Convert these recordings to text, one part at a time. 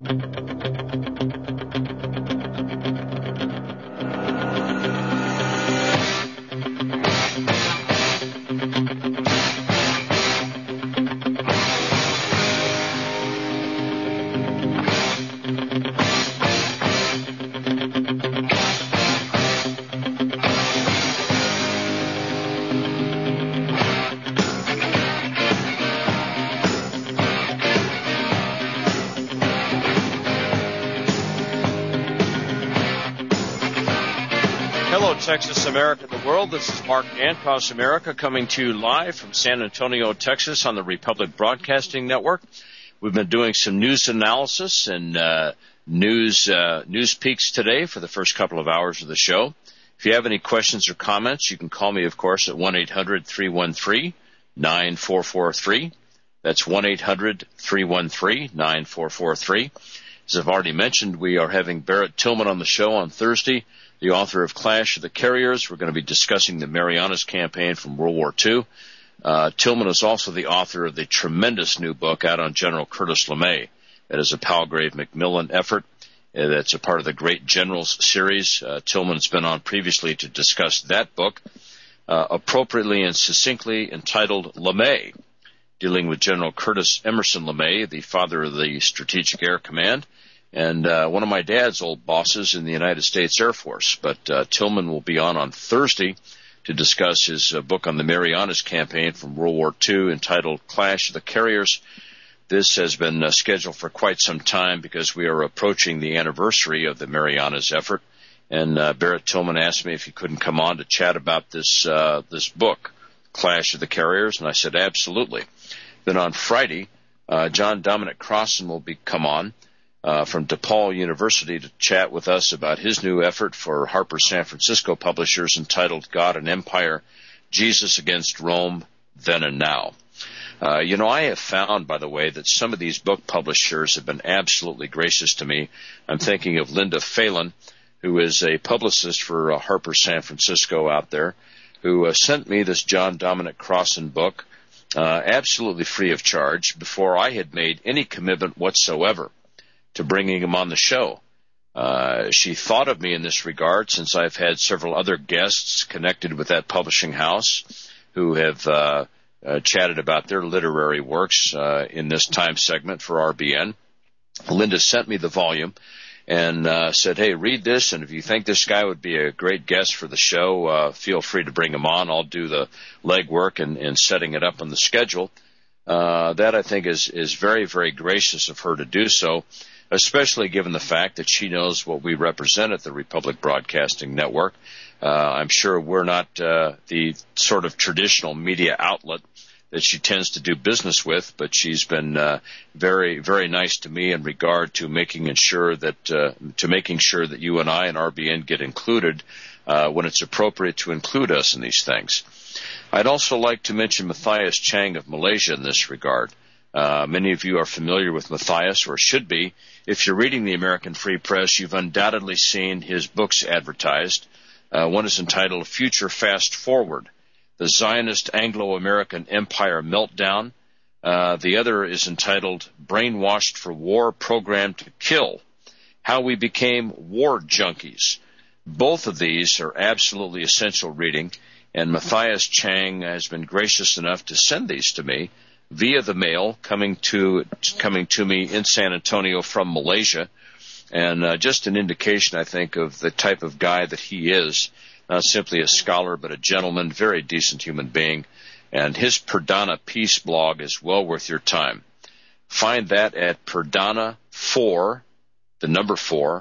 Texas, America, the world. This is Mark Across America coming to you live from San Antonio, Texas on the Republic Broadcasting Network. We've been doing some news analysis and news peaks today for the first couple of hours of the show. If you have any questions or comments, you can call me, of course, at 1-800-313-9443. That's 1-800-313-9443. As I've already mentioned, we are having Barrett Tillman on the show on Thursday, the author of Clash of the Carriers. We're going to be discussing the Marianas Campaign from World War II. Tillman is also the author of the tremendous new book out on General Curtis LeMay. That is a Palgrave Macmillan effort. That's a part of the Great Generals series. Tillman's been on previously to discuss that book, appropriately and succinctly entitled LeMay, dealing with General Curtis Emerson LeMay, the father of the Strategic Air Command, and one of my dad's old bosses in the United States Air Force. But Tillman will be on Thursday to discuss his book on the Marianas Campaign from World War II entitled Clash of the Carriers. This has been scheduled for quite some time because we are approaching the anniversary of the Marianas effort. And Barrett Tillman asked me if he couldn't come on to chat about this book, Clash of the Carriers, and I said absolutely. Then on Friday, John Dominic Crossan will come on from DePaul University to chat with us about his new effort for Harper San Francisco Publishers entitled God and Empire, Jesus Against Rome, Then and Now. I have found, by the way, that some of these book publishers have been absolutely gracious to me. I'm thinking of Linda Phelan, who is a publicist for Harper San Francisco out there, who sent me this John Dominic Crossan book absolutely free of charge before I had made any commitment whatsoever to bringing him on the show. She thought of me in this regard since I've had several other guests connected with that publishing house who have chatted about their literary works in this time segment for RBN. Linda sent me the volume and said, hey, read this, and if you think this guy would be a great guest for the show, feel free to bring him on. I'll do the legwork and setting it up on the schedule. That, I think, is very, very gracious of her to do so, especially given the fact that she knows what we represent at the Republic Broadcasting Network. I'm sure we're not the sort of traditional media outlet that she tends to do business with, but she's been very, very nice to me in regard to making sure that you and I and RBN get included when it's appropriate to include us in these things. I'd also like to mention Matthias Chang of Malaysia in this regard. Many of you are familiar with Matthias, or should be. If you're reading the American Free Press, you've undoubtedly seen his books advertised. One is entitled Future Fast Forward, The Zionist Anglo-American Empire Meltdown. The other is entitled Brainwashed for War, Programmed to Kill, How We Became War Junkies. Both of these are absolutely essential reading, and Matthias Chang has been gracious enough to send these to me via the mail coming to me in San Antonio from Malaysia. And just an indication, I think, of the type of guy that he is, not simply a scholar, but a gentleman, very decent human being. And his Perdana Peace blog is well worth your time. Find that at Perdana4, the number 4,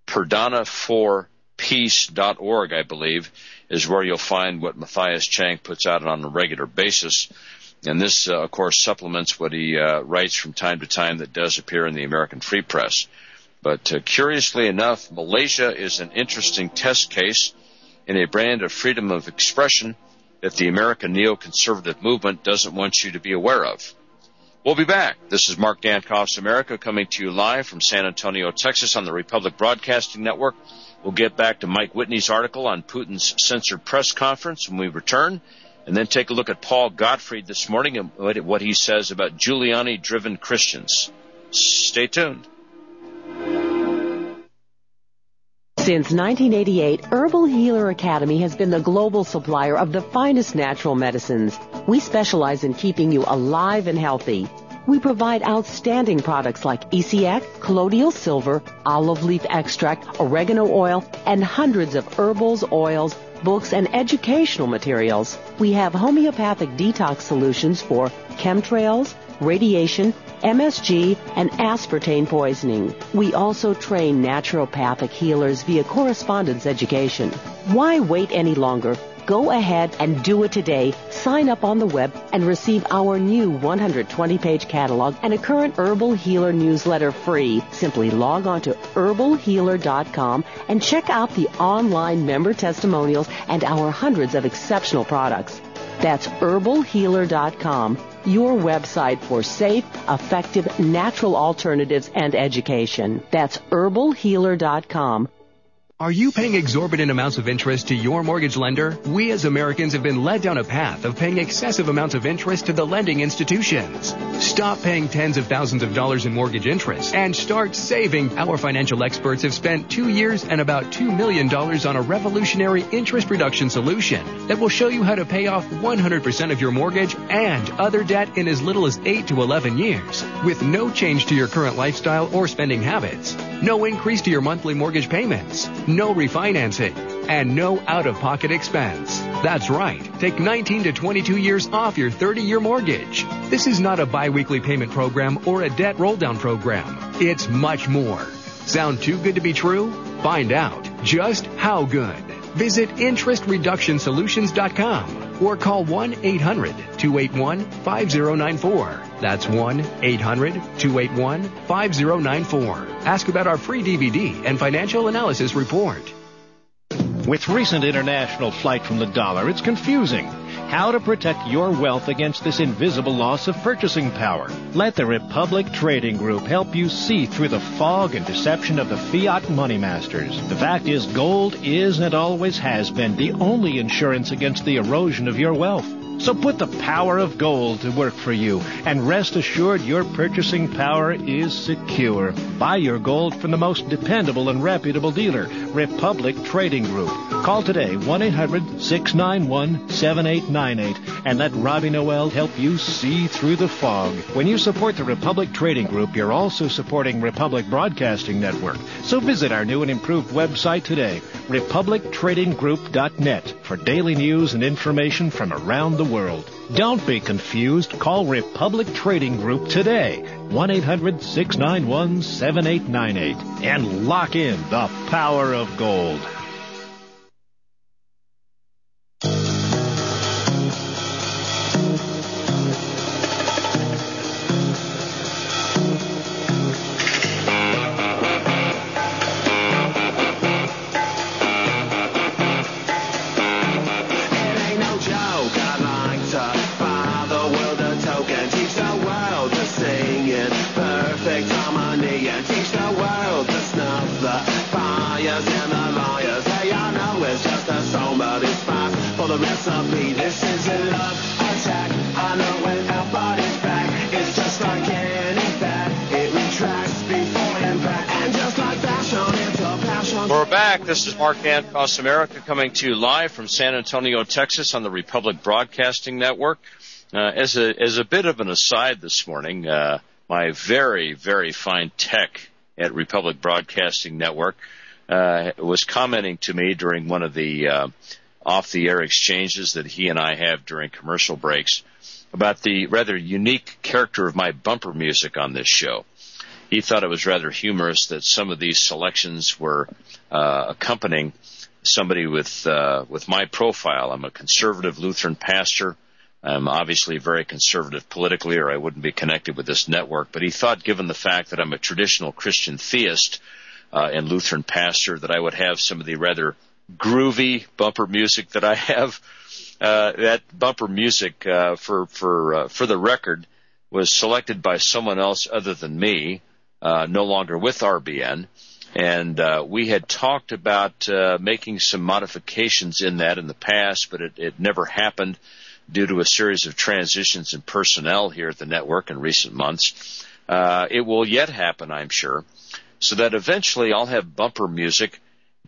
Perdana4peace.org, I believe, is where you'll find what Matthias Chang puts out on a regular basis. And this, of course, supplements what he writes from time to time that does appear in the American Free Press. But curiously enough, Malaysia is an interesting test case in a brand of freedom of expression that the American neoconservative movement doesn't want you to be aware of. We'll be back. This is Mark Dankoff's America coming to you live from San Antonio, Texas on the Republic Broadcasting Network. We'll get back to Mike Whitney's article on Putin's censored press conference when we return, and then take a look at Paul Gottfried this morning and what he says about Giuliani-driven Christians. Stay tuned. Since 1988, Herbal Healer Academy has been the global supplier of the finest natural medicines. We specialize in keeping you alive and healthy. We provide outstanding products like ECX, colloidal silver, olive leaf extract, oregano oil, and hundreds of herbals, oils, books, and educational materials. We have homeopathic detox solutions for chemtrails, radiation, MSG, and aspartame poisoning. We also train naturopathic healers via correspondence education. Why wait any longer? Go ahead and do it today. Sign up on the web and receive our new 120-page catalog and a current Herbal Healer newsletter free. Simply log on to herbalhealer.com and check out the online member testimonials and our hundreds of exceptional products. That's herbalhealer.com, your website for safe, effective, natural alternatives and education. That's herbalhealer.com. Are you paying exorbitant amounts of interest to your mortgage lender? We as Americans have been led down a path of paying excessive amounts of interest to the lending institutions. Stop paying tens of thousands of dollars in mortgage interest and start saving. Our financial experts have spent 2 years and about $2 million on a revolutionary interest reduction solution that will show you how to pay off 100% of your mortgage and other debt in as little as 8 to 11 years with no change to your current lifestyle or spending habits, no increase to your monthly mortgage payments, no refinancing, and no out-of-pocket expense. That's right. Take 19 to 22 years off your 30-year mortgage. This is not a bi-weekly payment program or a debt roll-down program. It's much more. Sound too good to be true? Find out just how good. Visit interestreductionsolutions.com or call 1-800-281-5094. That's 1-800-281-5094. Ask about our free DVD and financial analysis report. With recent international flight from the dollar, it's confusing. How to protect your wealth against this invisible loss of purchasing power. Let the Republic Trading Group help you see through the fog and deception of the fiat money masters. The fact is, gold is and always has been the only insurance against the erosion of your wealth. So put the power of gold to work for you, and rest assured your purchasing power is secure. Buy your gold from the most dependable and reputable dealer, Republic Trading Group. Call today, 1-800-691-7898, and let Robbie Noel help you see through the fog. When you support the Republic Trading Group, you're also supporting Republic Broadcasting Network. So visit our new and improved website today, republictradinggroup.net, for daily news and information from around the world. Don't be confused. Call Republic Trading Group today, 1-800-691-7898, and lock in the power of gold. We're back. This is Mark Across America coming to you live from San Antonio, Texas on the Republic Broadcasting Network. As a bit of an aside this morning, my very, very fine tech at Republic Broadcasting Network was commenting to me during one of the off-the-air exchanges that he and I have during commercial breaks about the rather unique character of my bumper music on this show. He thought it was rather humorous that some of these selections were accompanying somebody with my profile. I'm a conservative Lutheran pastor. I'm obviously very conservative politically, or I wouldn't be connected with this network. But he thought, given the fact that I'm a traditional Christian theist and Lutheran pastor, that I would have some of the rather groovy bumper music that I have. That bumper music, for the record, was selected by someone else other than me. No longer with RBN, and we had talked about making some modifications in that in the past, but it never happened due to a series of transitions in personnel here at the network in recent months. It will yet happen, I'm sure, so that eventually I'll have bumper music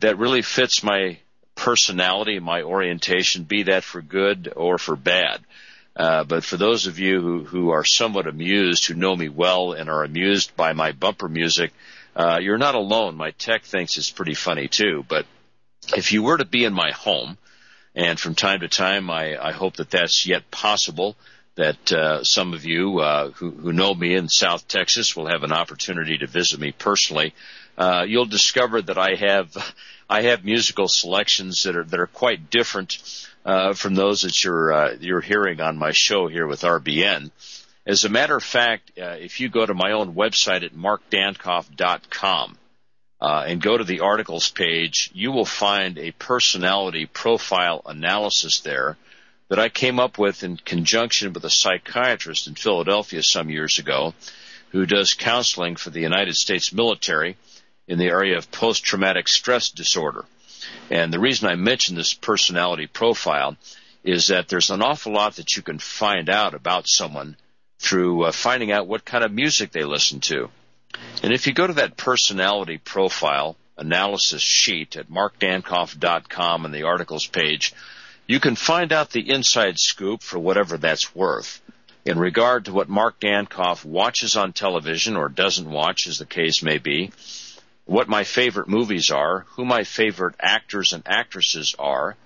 that really fits my personality, my orientation, be that for good or for bad. But for those of you who are somewhat amused, who know me well and are amused by my bumper music, you're not alone. My tech thinks it's pretty funny too. But if you were to be in my home, and from time to time I hope that that's yet possible, that some of you who know me in South Texas will have an opportunity to visit me personally, you'll discover that I have musical selections that are quite different from those that you're hearing on my show here with RBN. As a matter of fact, if you go to my own website at markdankoff.com and go to the articles page, you will find a personality profile analysis there that I came up with in conjunction with a psychiatrist in Philadelphia some years ago who does counseling for the United States military in the area of post-traumatic stress disorder. And the reason I mention this personality profile is that there's an awful lot that you can find out about someone through finding out what kind of music they listen to. And if you go to that personality profile analysis sheet at markdankoff.com on the articles page, you can find out the inside scoop, for whatever that's worth, in regard to what Mark Dankoff watches on television or doesn't watch, as the case may be, what my favorite movies are, who my favorite actors and actresses are,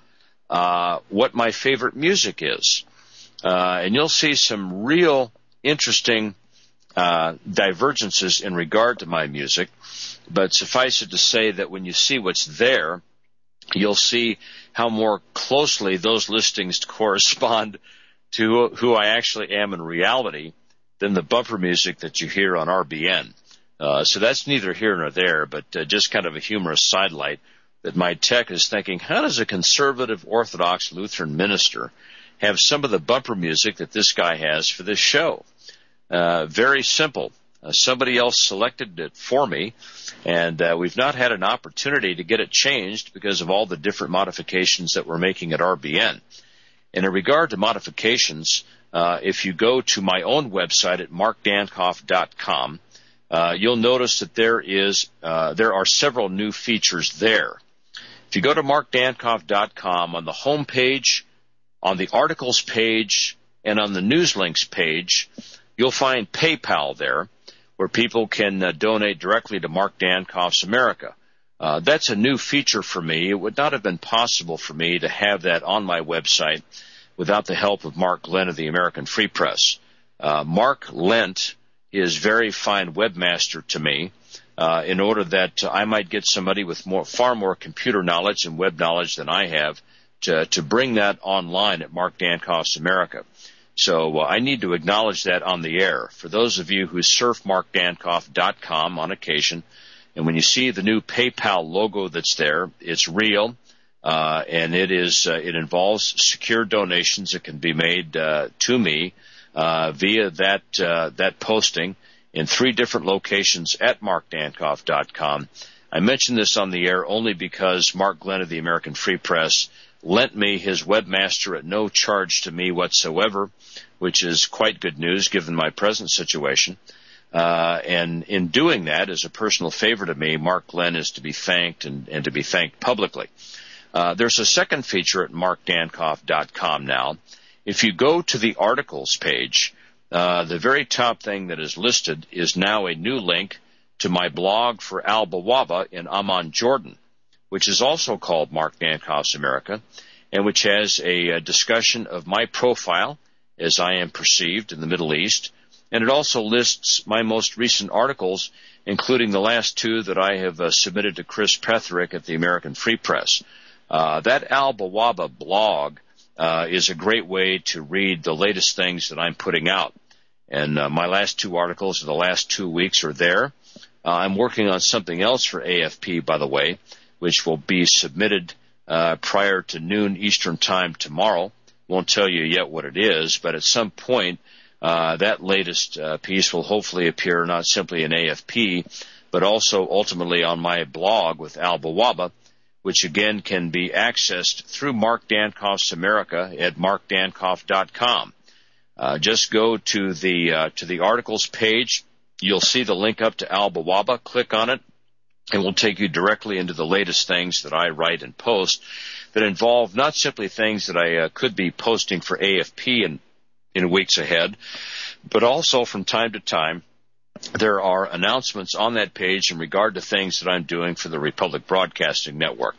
what my favorite music is. And you'll see some real interesting divergences in regard to my music, but suffice it to say that when you see what's there, you'll see how more closely those listings correspond to who I actually am in reality than the bumper music that you hear on RBN. So that's neither here nor there, but just kind of a humorous sidelight that my tech is thinking, how does a conservative Orthodox Lutheran minister have some of the bumper music that this guy has for this show? Very simple. Somebody else selected it for me, and we've not had an opportunity to get it changed because of all the different modifications that we're making at RBN. And in regard to modifications, if you go to my own website at markdankoff.com, you'll notice that there are several new features there. If you go to markdankoff.com, on the home page, on the articles page, and on the news links page, you'll find PayPal there, where people can donate directly to Mark Dankoff's America. That's a new feature for me. It would not have been possible for me to have that on my website without the help of Mark Lent of the American Free Press. Mark lent his very fine webmaster to me in order that I might get somebody with far more computer knowledge and web knowledge than I have to bring that online at Mark Dankoff's America. So I need to acknowledge that on the air. For those of you who surf markdankoff.com on occasion, and when you see the new PayPal logo that's there, it's real, and it involves secure donations that can be made to me via that posting in 3 different locations at markdankoff.com. I mention this on the air only because Mark Glenn of the American Free Press lent me his webmaster at no charge to me whatsoever, which is quite good news given my present situation. And in doing that, as a personal favor to me, Mark Glenn is to be thanked and to be thanked publicly. There's a second feature at markdankoff.com now. If you go to the articles page, the very top thing that is listed is now a new link to my blog for Al Bawaba in Amman, Jordan, which is also called Mark Dankoff's America, and which has a discussion of my profile as I am perceived in the Middle East. And it also lists my most recent articles, including the last 2 that I have submitted to Chris Petherick at the American Free Press. That Al Bawaba blog is a great way to read the latest things that I'm putting out. And my last 2 articles of the last 2 weeks are there. I'm working on something else for AFP, by the way, which will be submitted prior to noon Eastern Time tomorrow. Won't tell you yet what it is, but at some point that latest piece will hopefully appear not simply in AFP, but also ultimately on my blog with Al Bawaba, which again can be accessed through Mark Dankoff's America at markdankoff.com. Just go to the articles page. You'll see the link up to Al Bawaba. Click on it. and will take you directly into the latest things that I write and post that involve not simply things that I could be posting for AFP in weeks ahead, but also from time to time there are announcements on that page in regard to things that I'm doing for the Republic Broadcasting Network,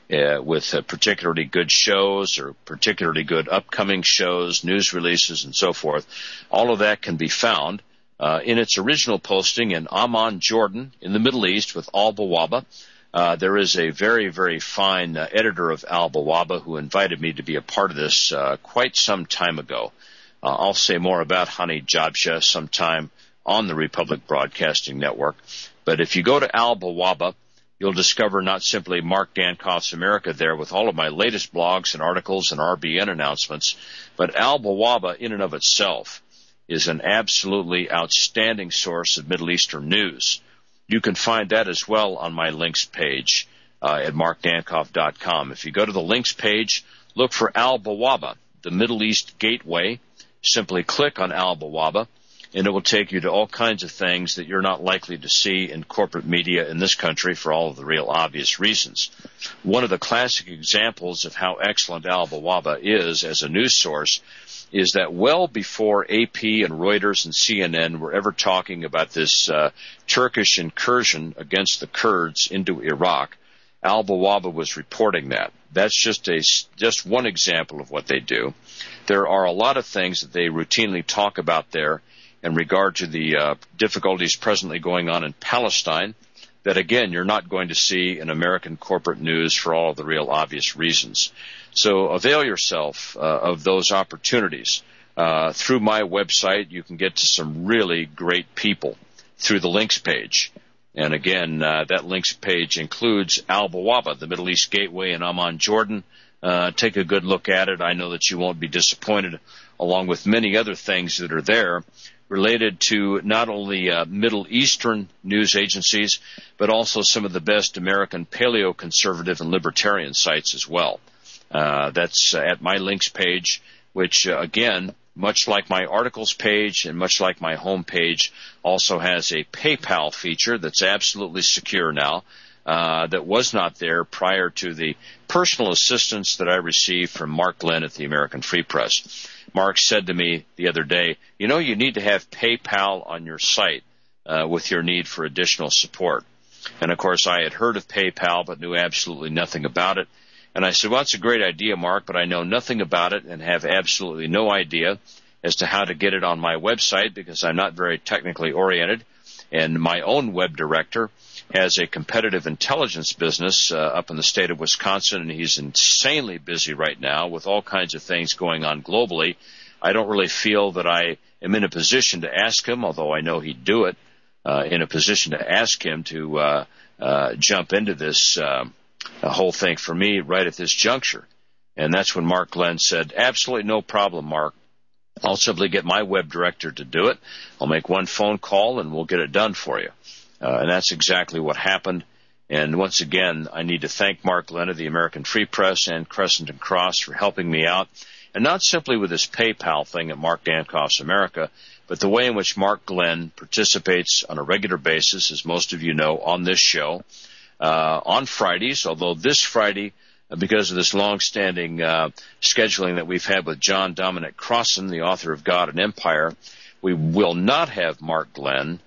with particularly good shows or particularly good upcoming shows, news releases, and so forth. All of that can be found in its original posting in Amman, Jordan, in the Middle East with Al Bawaba. There is a very, very fine editor of Al Bawaba who invited me to be a part of this quite some time ago. I'll say more about Hani Jabsha sometime on the Republic Broadcasting Network. But if you go to Al Bawaba, you'll discover not simply Mark Dankoff's America there with all of my latest blogs and articles and RBN announcements, but Al Bawaba in and of itself is an absolutely outstanding source of Middle Eastern news. You can find that as well on my links page at markdankoff.com. If you go to the links page, look for Al Bawaba, the Middle East Gateway. Simply click on Al Bawaba, and it will take you to all kinds of things that you're not likely to see in corporate media in this country for all of the real obvious reasons. One of the classic examples of how excellent Al Bawaba is as a news source is that well before AP and Reuters and CNN were ever talking about this Turkish incursion against the Kurds into Iraq, Al Bawaba was reporting that. That's just one example of what they do. There are a lot of things that they routinely talk about there in regard to the difficulties presently going on in Palestine that, again, you're not going to see in American corporate news for all of the real obvious reasons. So avail yourself of those opportunities. Through my website, you can get to some really great people through the links page. And again, that links page includes Al Bawaba, the Middle East Gateway in Amman, Jordan. Take a good look at it. I know that you won't be disappointed, along with many other things that are there related to not only Middle Eastern news agencies, but also some of the best American paleo-conservative and libertarian sites as well. That's at my links page, which, again, much like my articles page and much like my home page, also has a PayPal feature that's absolutely secure now, that was not there prior to the personal assistance that I received from Mark Glenn at the American Free Press. Mark said to me the other day, you need to have PayPal on your site with your need for additional support. And, of course, I had heard of PayPal but knew absolutely nothing about it. And I said, well, that's a great idea, Mark, but I know nothing about it and have absolutely no idea as to how to get it on my website because I'm not very technically oriented. And my own web director has a competitive intelligence business up in the state of Wisconsin, and he's insanely busy right now with all kinds of things going on globally. I don't really feel that I am in a position to ask him, although I know he'd do it, in a position to ask him to jump into this whole thing for me right at this juncture. And that's when Mark Glenn said, absolutely no problem, Mark. I'll simply get my web director to do it. I'll make one phone call and we'll get it done for you. And that's exactly what happened. And once again, I need to thank Mark Glenn of the American Free Press and Crescent and Cross for helping me out. And not simply with this PayPal thing at Mark Dankoff's America, but the way in which Mark Glenn participates on a regular basis, as most of you know, on this show, on Fridays, although this Friday, because of this long-standing scheduling that we've had with John Dominic Crossan, the author of God and Empire, we will not have Mark Glenn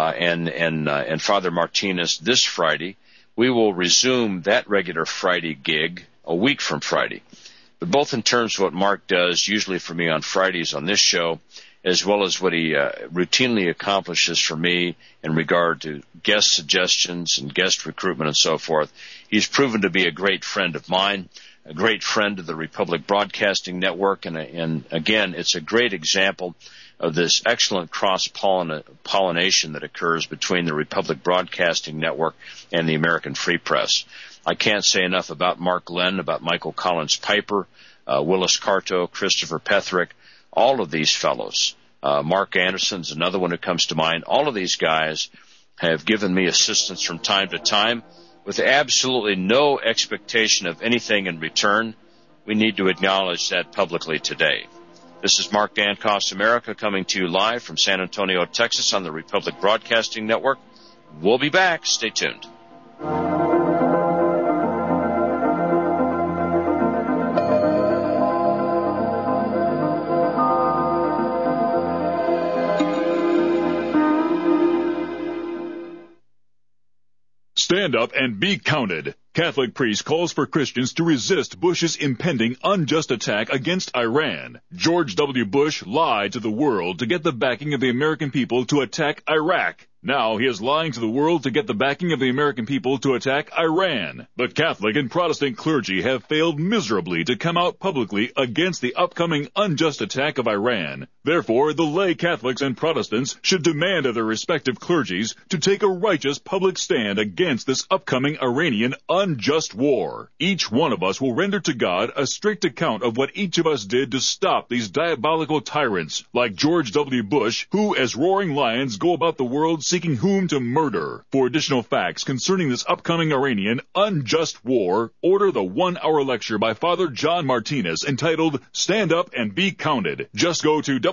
and Father Martinez this Friday. We will resume that regular Friday gig a week from Friday. But both in terms of what Mark does, usually for me on Fridays on this show, as well as what he routinely accomplishes for me in regard to guest suggestions and guest recruitment and so forth. He's proven to be a great friend of mine, a great friend of the Republic Broadcasting Network, and again, it's a great example of this excellent cross-pollination that occurs between the Republic Broadcasting Network and the American Free Press. I can't say enough about Mark Glenn, about Michael Collins Piper, Willis Carto, Christopher Petherick, all of these fellows. Mark Anderson's another one who comes to mind. All of these guys have given me assistance from time to time with absolutely no expectation of anything in return. We need to acknowledge that publicly today. This is Mark Dankoff's America coming to you live from San Antonio, Texas on the Republic Broadcasting Network. We'll be back. Stay tuned. Stand up and be counted. Catholic priest calls for Christians to resist Bush's impending unjust attack against Iran. George W. Bush lied to the world to get the backing of the American people to attack Iraq. Now he is lying to the world to get the backing of the American people to attack Iran. The Catholic and Protestant clergy have failed miserably to come out publicly against the upcoming unjust attack of Iran. Therefore, the lay Catholics and Protestants should demand of their respective clergies to take a righteous public stand against this upcoming Iranian unjust war. Each one of us will render to God a strict account of what each of us did to stop these diabolical tyrants like George W. Bush, who as roaring lions go about the world seeking whom to murder. For additional facts concerning this upcoming Iranian unjust war, order the 1-hour lecture by Father John Martinez entitled Stand Up and Be Counted. Just go to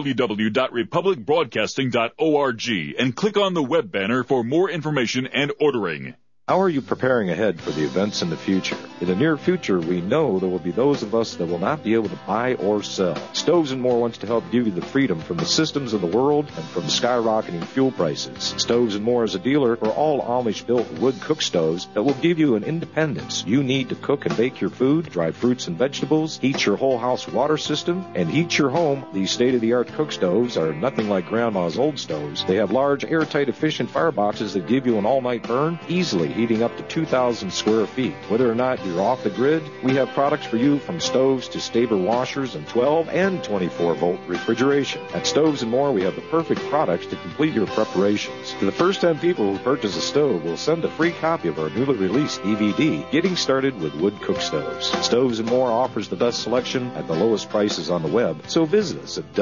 www.republicbroadcasting.org and click on the web banner for more information and ordering. How are you preparing ahead for the events in the future? In the near future, we know there will be those of us that will not be able to buy or sell. Stoves & More wants to help give you the freedom from the systems of the world and from skyrocketing fuel prices. Stoves & More is a dealer for all Amish-built wood cook stoves that will give you an independence you need to cook and bake your food, dry fruits and vegetables, heat your whole house water system, and heat your home. These state-of-the-art cook stoves are nothing like Grandma's old stoves. They have large, airtight, efficient fireboxes that give you an all-night burn, easily heating up to 2,000 square feet. Whether or not you're off the grid, we have products for you from stoves to Staber washers and 12 and 24-volt refrigeration. At Stoves & More, we have the perfect products to complete your preparations. To the first 10 people who purchase a stove, we'll send a free copy of our newly released DVD, Getting Started with Wood Cook Stoves. Stoves & More offers the best selection at the lowest prices on the web, so visit us at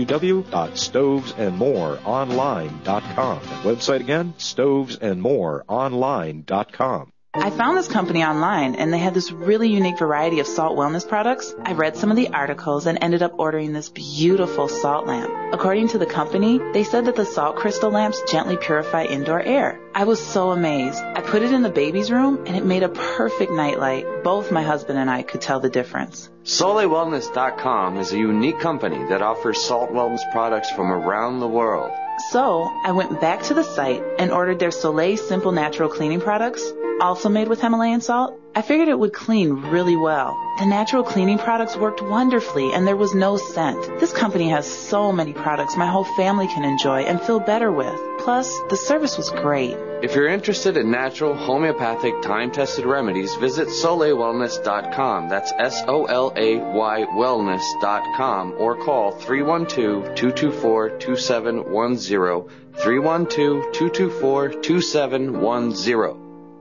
www.stovesandmoreonline.com. That website again, stovesandmoreonline.com. I found this company online, and they had this really unique variety of salt wellness products. I read some of the articles and ended up ordering this beautiful salt lamp. According to the company, they said that the salt crystal lamps gently purify indoor air. I was so amazed. I put it in the baby's room, and it made a perfect nightlight. Both my husband and I could tell the difference. SoleWellness.com is a unique company that offers salt wellness products from around the world. So I went back to the site and ordered their Soleil Simple Natural Cleaning products, also made with Himalayan salt. I figured it would clean really well. The natural cleaning products worked wonderfully, and there was no scent. This company has so many products my whole family can enjoy and feel better with. Plus, the service was great. If you're interested in natural, homeopathic, time-tested remedies, visit SoleilWellness.com. That's SOLAY wellness.com, or call 312-224-2710, 312-224-2710.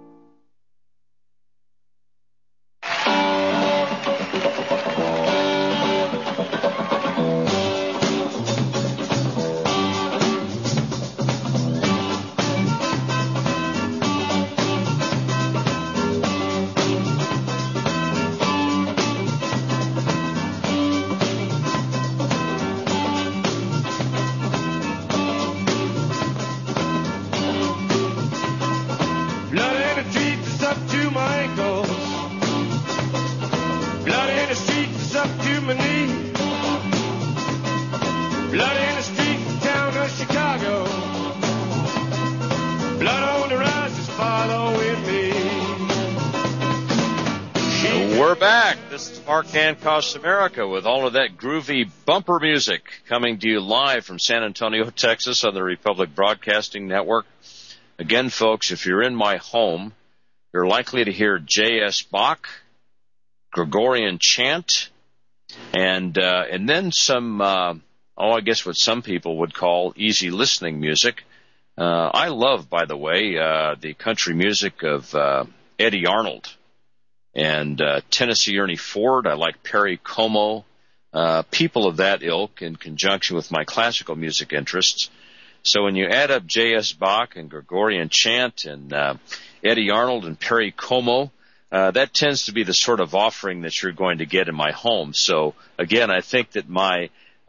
Across America with all of that groovy bumper music coming to you live from San Antonio, Texas on the Republic Broadcasting Network. Again, folks, if you're in my home, you're likely to hear J.S. Bach, Gregorian chant, and then some, I guess what some people would call easy listening music. I love, by the way, the country music of Eddie Arnold. And Tennessee Ernie Ford. I like Perry Como, people of that ilk in conjunction with my classical music interests. So when you add up J.S. Bach and Gregorian chant and Eddie Arnold and Perry Como, that tends to be the sort of offering that you're going to get in my home. So again, I think that my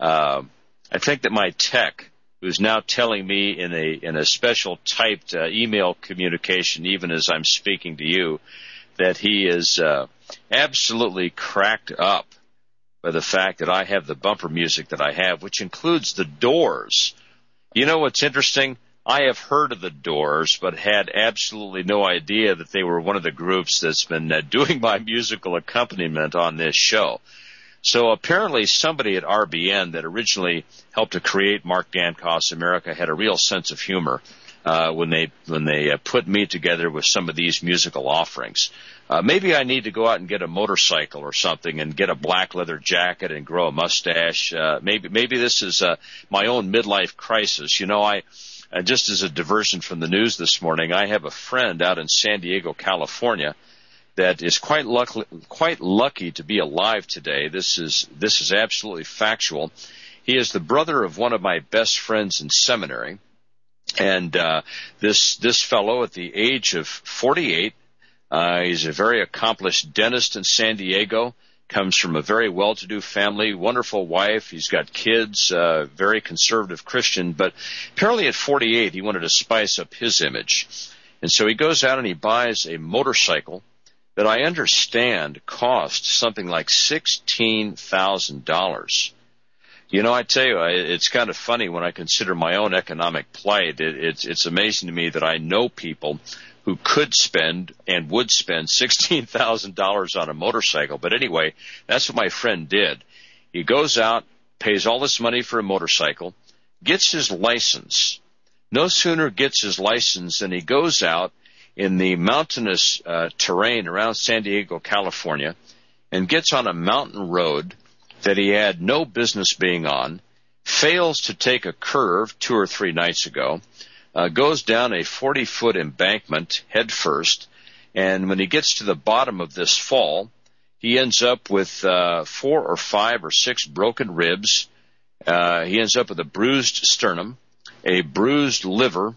tech, who's now telling me in a special typed email communication, even as I'm speaking to you, that he is absolutely cracked up by the fact that I have the bumper music that I have, which includes the Doors. You know what's interesting? I have heard of the Doors, but had absolutely no idea that they were one of the groups that's been doing my musical accompaniment on this show. So apparently somebody at RBN that originally helped to create Mark Dankoff's America had a real sense of humor when they put me together with some of these musical offerings. Maybe I need to go out and get a motorcycle or something and get a black leather jacket and grow a mustache. Maybe this is my own midlife crisis. You know, just as a diversion from the news this morning, I have a friend out in San Diego, California, that is quite lucky to be alive today. This is absolutely factual. He is the brother of one of my best friends in seminary, and this fellow at the age of 48, he's a very accomplished dentist in San Diego. Comes from a very well-to-do family, wonderful wife. He's got kids, very conservative Christian. But apparently at 48, he wanted to spice up his image. And so he goes out and he buys a motorcycle that I understand cost something like $16,000. You know, I tell you, it's kind of funny when I consider my own economic plight. It's amazing to me that I know people who could spend and would spend $16,000 on a motorcycle. But anyway, that's what my friend did. He goes out, pays all this money for a motorcycle, gets his license. No sooner gets his license than he goes out in the mountainous terrain around San Diego, California, and gets on a mountain road that he had no business being on, fails to take a curve 2 or 3 nights ago, goes down a 40-foot embankment head first, and when he gets to the bottom of this fall, he ends up with 4 or 5 or 6 broken ribs. He ends up with a bruised sternum, a bruised liver,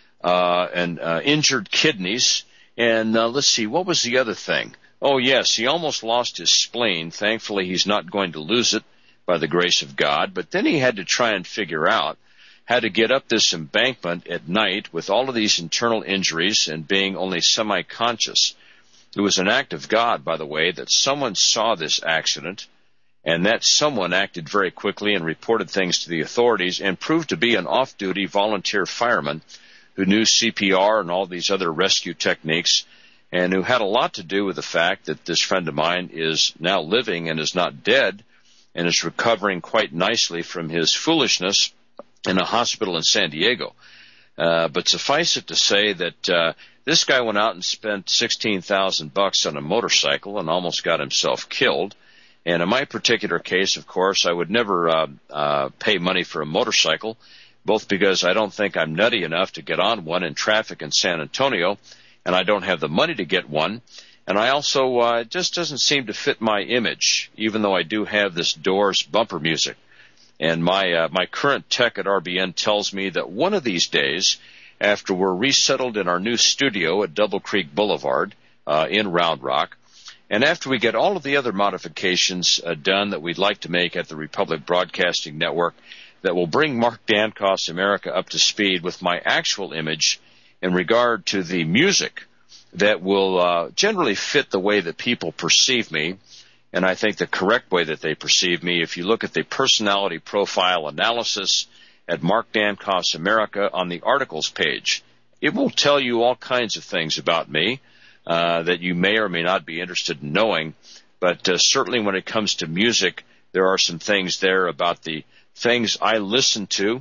and injured kidneys. And let's see, what was the other thing? Oh, yes, he almost lost his spleen. Thankfully, he's not going to lose it by the grace of God. But then he had to try and figure out how to get up this embankment at night with all of these internal injuries and being only semi-conscious. It was an act of God, by the way, that someone saw this accident, and that someone acted very quickly and reported things to the authorities and proved to be an off-duty volunteer fireman who knew CPR and all these other rescue techniques, and who had a lot to do with the fact that this friend of mine is now living and is not dead and is recovering quite nicely from his foolishness in a hospital in San Diego. But suffice it to say that this guy went out and spent $16,000 on a motorcycle and almost got himself killed. And in my particular case, of course, I would never pay money for a motorcycle, both because I don't think I'm nutty enough to get on one in traffic in San Antonio, and I don't have the money to get one. And I also, it just doesn't seem to fit my image, even though I do have this Doors bumper music. And my current tech at RBN tells me that one of these days, after we're resettled in our new studio at Double Creek Boulevard in Round Rock, and after we get all of the other modifications done that we'd like to make at the Republic Broadcasting Network that will bring Mark Dankoff's America up to speed with my actual image in regard to the music that will generally fit the way that people perceive me, and I think the correct way that they perceive me. If you look at the personality profile analysis at Mark Dankoff's America on the articles page, it will tell you all kinds of things about me that you may or may not be interested in knowing. But certainly when it comes to music, there are some things there about the things I listen to,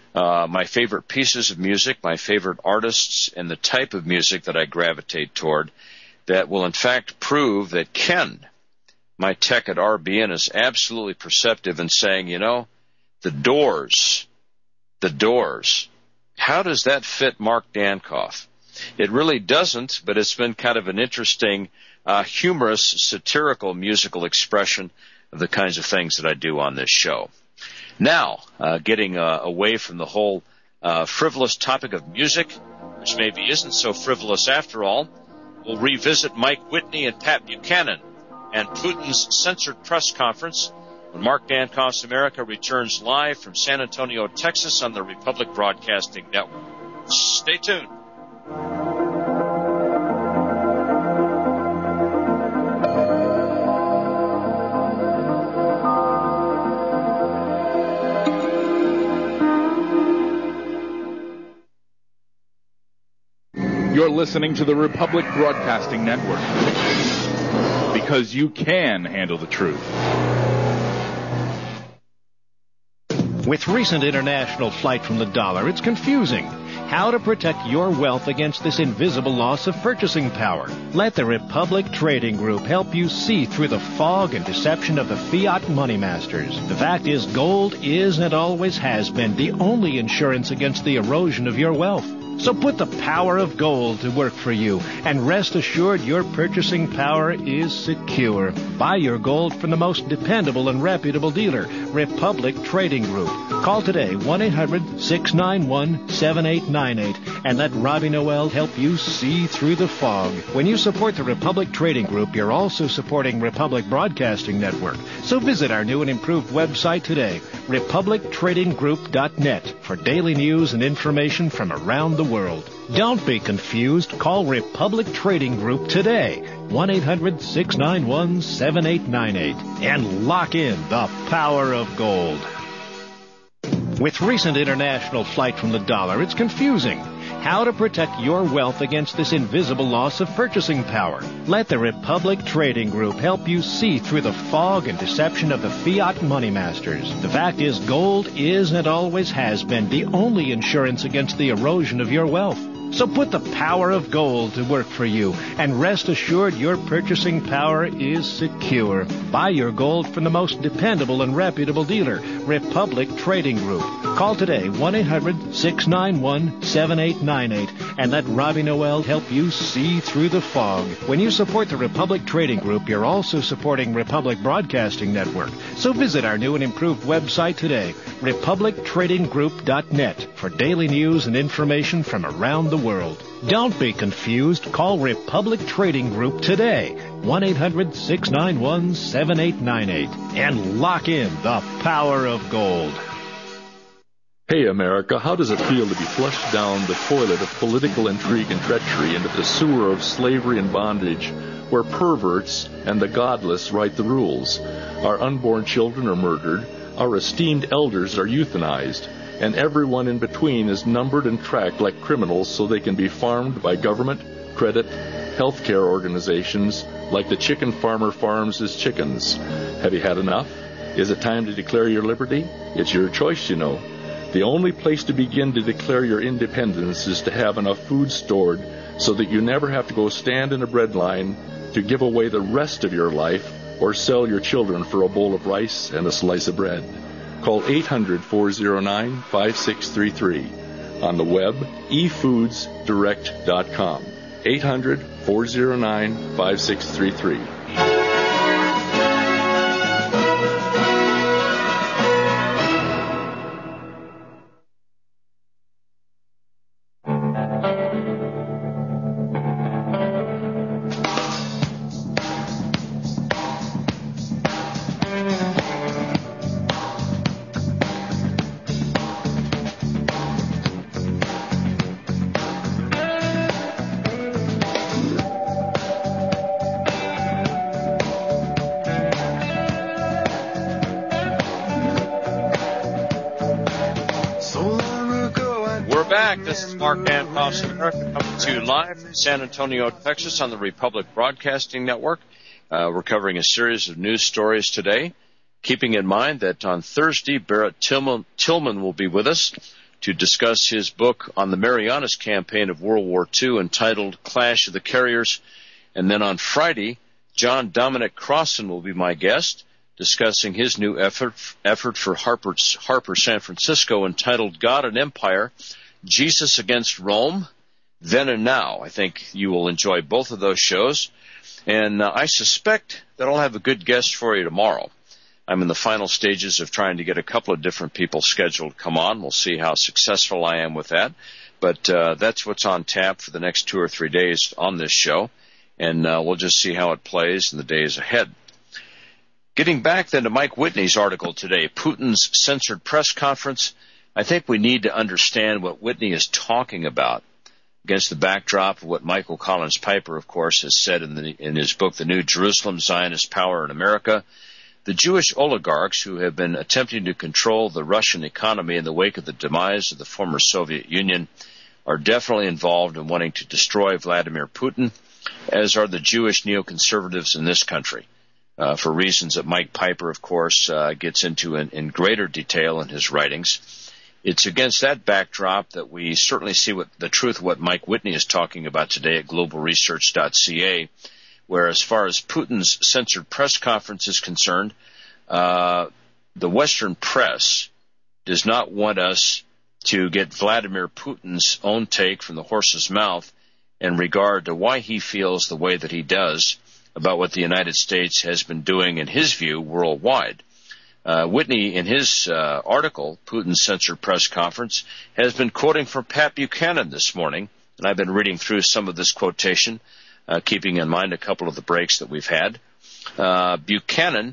my favorite pieces of music, my favorite artists, and the type of music that I gravitate toward that will in fact prove that Ken, my tech at RBN, is absolutely perceptive in saying, you know, the Doors, how does that fit Mark Dankoff? It really doesn't, but it's been kind of an interesting, humorous, satirical musical expression of the kinds of things that I do on this show. Now, getting away from the whole frivolous topic of music, which maybe isn't so frivolous after all, we'll revisit Mike Whitney and Pat Buchanan and Putin's censored press conference when Mark Dankoff's America returns live from San Antonio, Texas on the Republic Broadcasting Network. Stay tuned. You're listening to the Republic Broadcasting Network, because you can handle the truth. With recent international flight from the dollar, it's confusing. How to protect your wealth against this invisible loss of purchasing power. Let the Republic Trading Group help you see through the fog and deception of the fiat money masters. The fact is, gold is and always has been the only insurance against the erosion of your wealth. So put the power of gold to work for you, and rest assured your purchasing power is secure. Buy your gold from the most dependable and reputable dealer, Republic Trading Group. Call today, 1-800-691-7898, and let Robbie Noel help you see through the fog. When you support the Republic Trading Group, you're also supporting Republic Broadcasting Network. So visit our new and improved website today, republictradinggroup.net, for daily news and information from around the world. Don't be confused. Call Republic Trading Group today, 1-800-691-7898, and lock in the power of gold. With recent international flight from the dollar, it's confusing. How to protect your wealth against this invisible loss of purchasing power. Let the Republic Trading Group help you see through the fog and deception of the fiat money masters. The fact is, gold is and always has been the only insurance against the erosion of your wealth. So put the power of gold to work for you, and rest assured your purchasing power is secure. Buy your gold from the most dependable and reputable dealer, Republic Trading Group. Call today, 1-800-691-7898, and let Robbie Noel help you see through the fog. When you support the Republic Trading Group, you're also supporting Republic Broadcasting Network. So visit our new and improved website today, republictradinggroup.net, for daily news and information from around the world. Don't be confused. Call Republic Trading Group today, 1-800-691-7898, and lock in the power of gold. Hey, America, how does it feel to be flushed down the toilet of political intrigue and treachery into the sewer of slavery and bondage, where perverts and the godless write the rules? Our unborn children are murdered, our esteemed elders are euthanized, and everyone in between is numbered and tracked like criminals so they can be farmed by government, credit, healthcare organizations like the chicken farmer farms his chickens. Have you had enough? Is it time to declare your liberty? It's your choice, you know. The only place to begin to declare your independence is to have enough food stored so that you never have to go stand in a bread line to give away the rest of your life or sell your children for a bowl of rice and a slice of bread. Call 800-409-5633. On the web, efoodsdirect.com. 800-409-5633. This is Mark Antoff, coming to you live from San Antonio, Texas on the Republic Broadcasting Network. We're covering a series of news stories today, keeping in mind that on Thursday, Barrett Tillman will be with us to discuss his book on the Marianas Campaign of World War II entitled Clash of the Carriers. And then on Friday, John Dominic Crossan will be my guest, discussing his new effort for Harper San Francisco entitled God and Empire, Jesus Against Rome, Then and Now. I think you will enjoy both of those shows. And I suspect that I'll have a good guest for you tomorrow. I'm in the final stages of trying to get a couple of different people scheduled to come on. We'll see how successful I am with that. But that's what's on tap for the next 2 or 3 days on this show. And we'll just see how it plays in the days ahead. Getting back then to Mike Whitney's article today, Putin's censored press conference, I think we need to understand what Whitney is talking about against the backdrop of what Michael Collins Piper, of course, has said in his book, The New Jerusalem, Zionist Power in America. The Jewish oligarchs who have been attempting to control the Russian economy in the wake of the demise of the former Soviet Union are definitely involved in wanting to destroy Vladimir Putin, as are the Jewish neoconservatives in this country, for reasons that Mike Piper, of course, gets into in greater detail in his writings. It's against that backdrop that we certainly see the truth of what Mike Whitney is talking about today at globalresearch.ca, where as far as Putin's censored press conference is concerned, the Western press does not want us to get Vladimir Putin's own take from the horse's mouth in regard to why he feels the way that he does about what the United States has been doing, in his view, worldwide. Whitney, in his article, Putin's Censored Press Conference, has been quoting from Pat Buchanan this morning, and I've been reading through some of this quotation, keeping in mind a couple of the breaks that we've had. Buchanan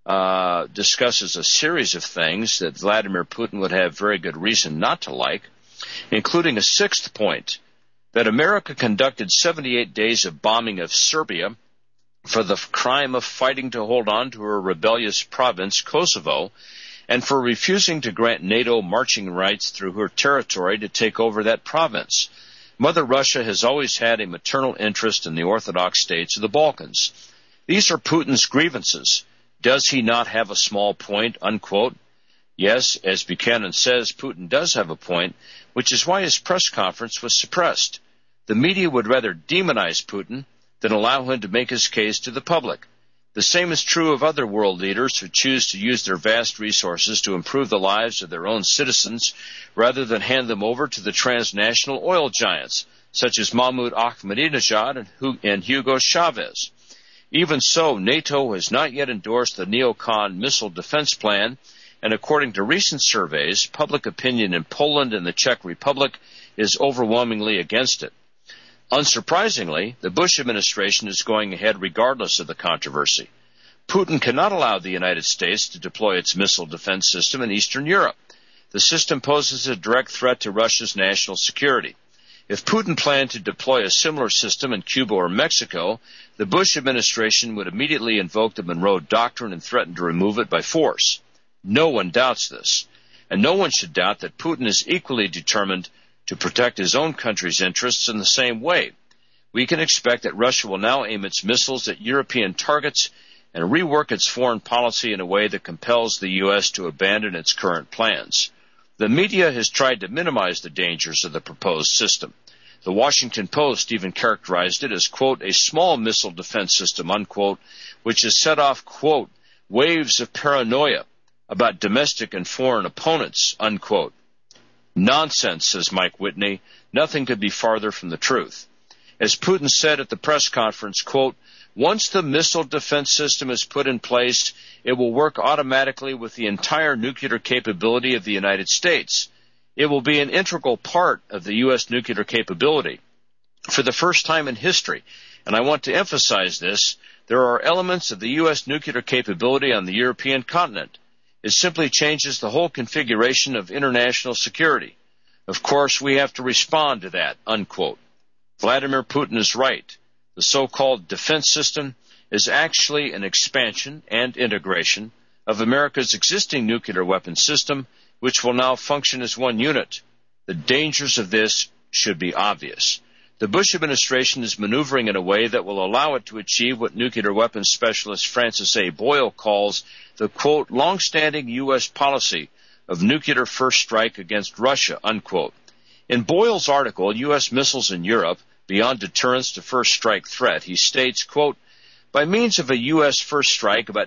discusses a series of things that Vladimir Putin would have very good reason not to like, including a sixth point, that America conducted 78 days of bombing of Serbia for the crime of fighting to hold on to her rebellious province, Kosovo, and for refusing to grant NATO marching rights through her territory to take over that province. Mother Russia has always had a maternal interest in the Orthodox states of the Balkans. These are Putin's grievances. Does he not have a small point, unquote? Yes, as Buchanan says, Putin does have a point, which is why his press conference was suppressed. The media would rather demonize Putin than allow him to make his case to the public. The same is true of other world leaders who choose to use their vast resources to improve the lives of their own citizens rather than hand them over to the transnational oil giants, such as Mahmoud Ahmadinejad and Hugo Chavez. Even so, NATO has not yet endorsed the neocon missile defense plan, and according to recent surveys, public opinion in Poland and the Czech Republic is overwhelmingly against it. Unsurprisingly, the Bush administration is going ahead regardless of the controversy. Putin cannot allow the United States to deploy its missile defense system in Eastern Europe. The system poses a direct threat to Russia's national security. If Putin planned to deploy a similar system in Cuba or Mexico, the Bush administration would immediately invoke the Monroe Doctrine and threaten to remove it by force. No one doubts this, and no one should doubt that Putin is equally determined to protect his own country's interests in the same way. We can expect that Russia will now aim its missiles at European targets and rework its foreign policy in a way that compels the U.S. to abandon its current plans. The media has tried to minimize the dangers of the proposed system. The Washington Post even characterized it as, quote, a small missile defense system, unquote, which has set off, quote, waves of paranoia about domestic and foreign opponents, unquote. Nonsense, says Mike Whitney. Nothing could be farther from the truth. As Putin said at the press conference, quote, once the missile defense system is put in place, it will work automatically with the entire nuclear capability of the United States. It will be an integral part of the U.S. nuclear capability. For the first time in history, and I want to emphasize this, there are elements of the U.S. nuclear capability on the European continent. It simply changes the whole configuration of international security. Of course, we have to respond to that, unquote. Vladimir Putin is right. The so-called defense system is actually an expansion and integration of America's existing nuclear weapons system, which will now function as one unit. The dangers of this should be obvious. The Bush administration is maneuvering in a way that will allow it to achieve what nuclear weapons specialist Francis A. Boyle calls the, quote, long-standing U.S. policy of nuclear first strike against Russia, unquote. In Boyle's article, U.S. Missiles in Europe, Beyond Deterrence to First Strike Threat, he states, quote, by means of a U.S. first strike, about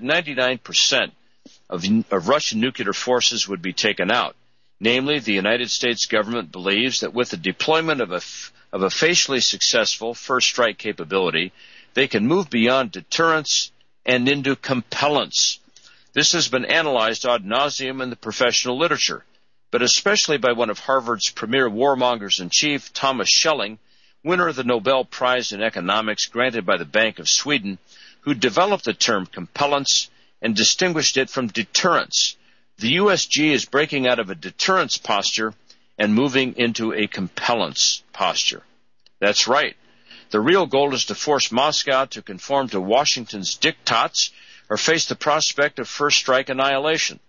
99% of Russian nuclear forces would be taken out. Namely, the United States government believes that with the deployment of a facially successful first strike capability, they can move beyond deterrence and into compellence. This has been analyzed ad nauseum in the professional literature, but especially by one of Harvard's premier warmongers-in-chief, Thomas Schelling, winner of the Nobel Prize in Economics granted by the Bank of Sweden, who developed the term compellence and distinguished it from deterrence. The USG is breaking out of a deterrence posture and moving into a compellence posture. That's right. The real goal is to force Moscow to conform to Washington's diktats or face the prospect of first strike annihilation.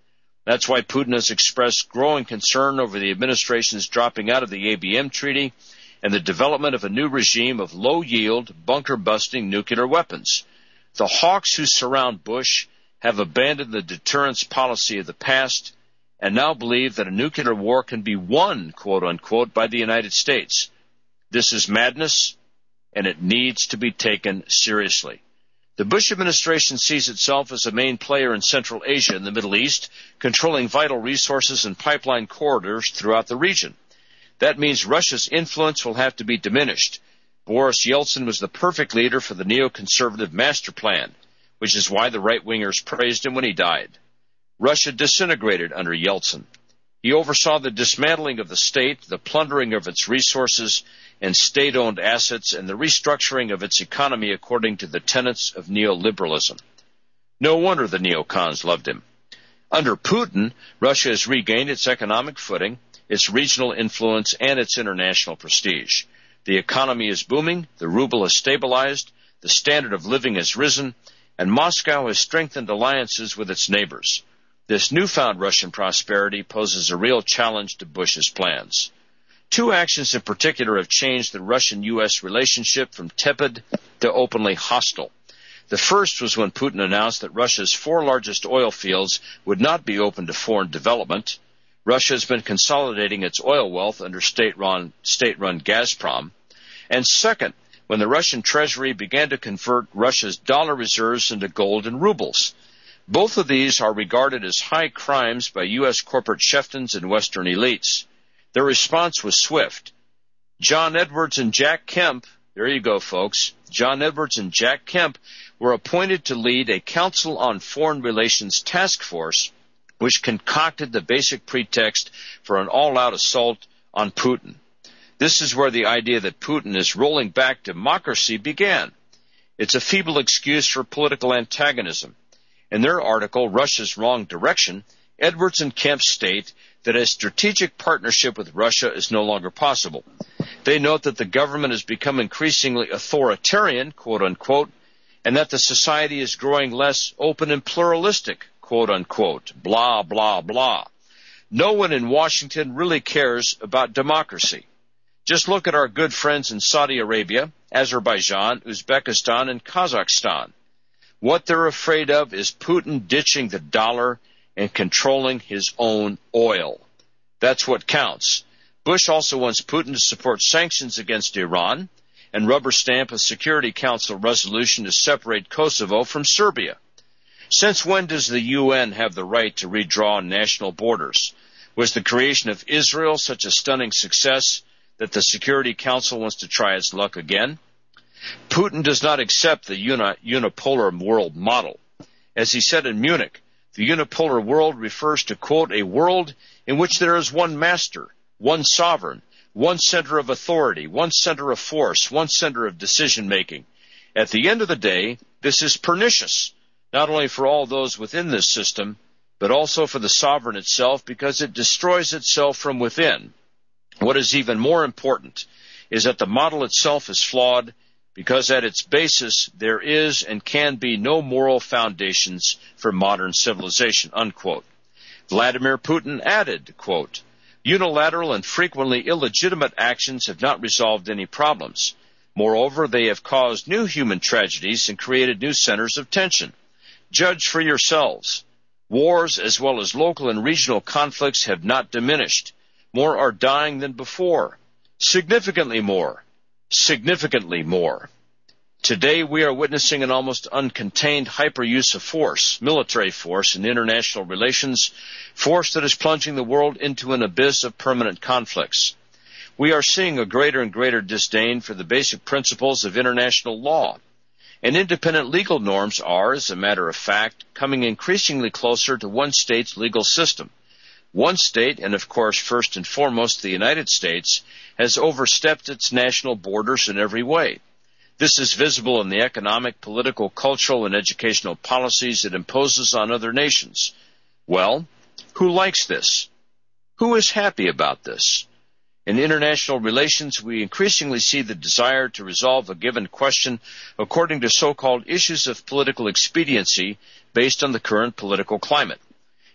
That's why Putin has expressed growing concern over the administration's dropping out of the ABM treaty and the development of a new regime of low-yield, bunker-busting nuclear weapons. The hawks who surround Bush have abandoned the deterrence policy of the past and now believe that a nuclear war can be won, quote-unquote, by the United States. This is madness, and it needs to be taken seriously. The Bush administration sees itself as a main player in Central Asia and the Middle East, controlling vital resources and pipeline corridors throughout the region. That means Russia's influence will have to be diminished. Boris Yeltsin was the perfect leader for the neoconservative master plan, which is why the right-wingers praised him when he died. Russia disintegrated under Yeltsin. He oversaw the dismantling of the state, the plundering of its resources and state-owned assets, and the restructuring of its economy according to the tenets of neoliberalism. No wonder the neocons loved him. Under Putin, Russia has regained its economic footing, its regional influence, and its international prestige. The economy is booming, the ruble has stabilized, the standard of living has risen, and Moscow has strengthened alliances with its neighbors. This newfound Russian prosperity poses a real challenge to Bush's plans. Two actions in particular have changed the Russian-U.S. relationship from tepid to openly hostile. The first was when Putin announced that Russia's 4 largest oil fields would not be open to foreign development. Russia has been consolidating its oil wealth under state-run Gazprom. And second, when the Russian treasury began to convert Russia's dollar reserves into gold and rubles. Both of these are regarded as high crimes by U.S. corporate chieftains and Western elites. Their response was swift. John Edwards and Jack Kemp, there you go, folks, John Edwards and Jack Kemp were appointed to lead a Council on Foreign Relations task force which concocted the basic pretext for an all-out assault on Putin. This is where the idea that Putin is rolling back democracy began. It's a feeble excuse for political antagonism. In their article, Russia's Wrong Direction, Edwards and Kemp state that a strategic partnership with Russia is no longer possible. They note that the government has become increasingly authoritarian, quote-unquote, and that the society is growing less open and pluralistic, quote-unquote, blah, blah, blah. No one in Washington really cares about democracy. Just look at our good friends in Saudi Arabia, Azerbaijan, Uzbekistan, and Kazakhstan. What they're afraid of is Putin ditching the dollar and controlling his own oil. That's what counts. Bush also wants Putin to support sanctions against Iran and rubber stamp a Security Council resolution to separate Kosovo from Serbia. Since when does the UN have the right to redraw national borders? Was the creation of Israel such a stunning success that the Security Council wants to try its luck again? Putin does not accept the unipolar world model. As he said in Munich, the unipolar world refers to, quote, a world in which there is one master, one sovereign, one center of authority, one center of force, one center of decision-making. At the end of the day, this is pernicious, not only for all those within this system, but also for the sovereign itself, because it destroys itself from within. What is even more important is that the model itself is flawed, because at its basis there is and can be no moral foundations for modern civilization, unquote. Vladimir Putin added, quote, unilateral and frequently illegitimate actions have not resolved any problems. Moreover, they have caused new human tragedies and created new centers of tension. Judge for yourselves. Wars as well as local and regional conflicts have not diminished. More are dying than before. Significantly more. Significantly more. Today we are witnessing an almost uncontained hyperuse of force, military force, in international relations, force that is plunging the world into an abyss of permanent conflicts. We are seeing a greater and greater disdain for the basic principles of international law. And independent legal norms are, as a matter of fact, coming increasingly closer to one state's legal system. One state, and of course first and foremost the United States, has overstepped its national borders in every way. This is visible in the economic, political, cultural, and educational policies it imposes on other nations. Well, who likes this? Who is happy about this? In international relations, we increasingly see the desire to resolve a given question according to so-called issues of political expediency based on the current political climate.